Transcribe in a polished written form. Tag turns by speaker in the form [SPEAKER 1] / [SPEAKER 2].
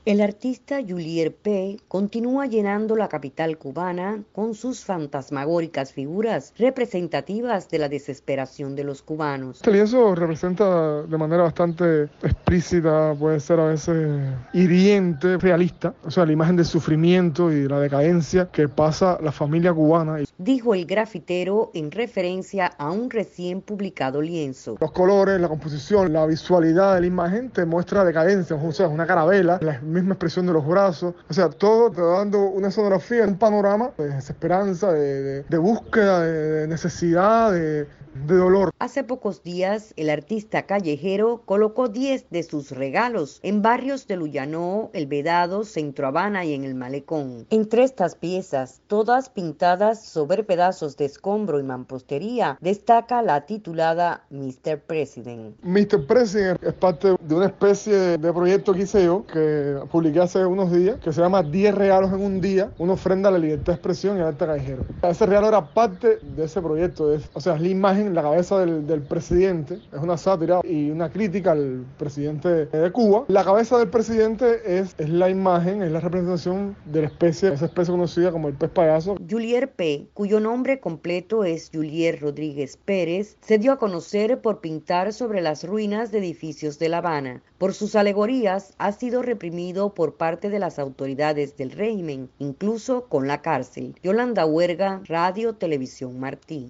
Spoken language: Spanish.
[SPEAKER 1] El artista Julier P. continúa llenando la capital cubana con sus fantasmagóricas figuras representativas de la desesperación de los cubanos.
[SPEAKER 2] Este lienzo representa de manera bastante explícita, puede ser a veces hiriente, realista, o sea, la imagen del sufrimiento y la decadencia que pasa la familia cubana.
[SPEAKER 1] Dijo el grafitero en referencia a un recién publicado lienzo.
[SPEAKER 2] Los colores, la composición, la visualidad de la imagen te muestra decadencia, o sea, una carabela, la misma expresión de los brazos, o sea, todo te va dando una escenografía, un panorama de desesperanza, de búsqueda, de necesidad, de dolor.
[SPEAKER 1] Hace pocos días, el artista callejero colocó 10 de sus regalos en barrios de Luyanó, El Vedado, Centro Habana y en el Malecón. Entre estas piezas, todas pintadas sobre pedazos de escombro y mampostería, destaca la titulada Mr. President.
[SPEAKER 2] Mr. President es parte de una especie de proyecto que hice yo, que publiqué hace unos días, que se llama 10 regalos en un día, una ofrenda a la libertad de expresión y al arte callejero. Ese regalo era parte de ese proyecto, o sea, es la imagen, la cabeza del presidente, es una sátira y una crítica al presidente de Cuba. La cabeza del presidente es la imagen, es la representación de la especie, esa especie conocida como el pez payaso.
[SPEAKER 1] Julier P., cuyo nombre completo es Julier Rodríguez Pérez, se dio a conocer por pintar sobre las ruinas de edificios de La Habana. Por sus alegorías ha sido reprimido por parte de las autoridades del régimen, incluso con la cárcel. Yolanda Huerga, Radio Televisión Martí.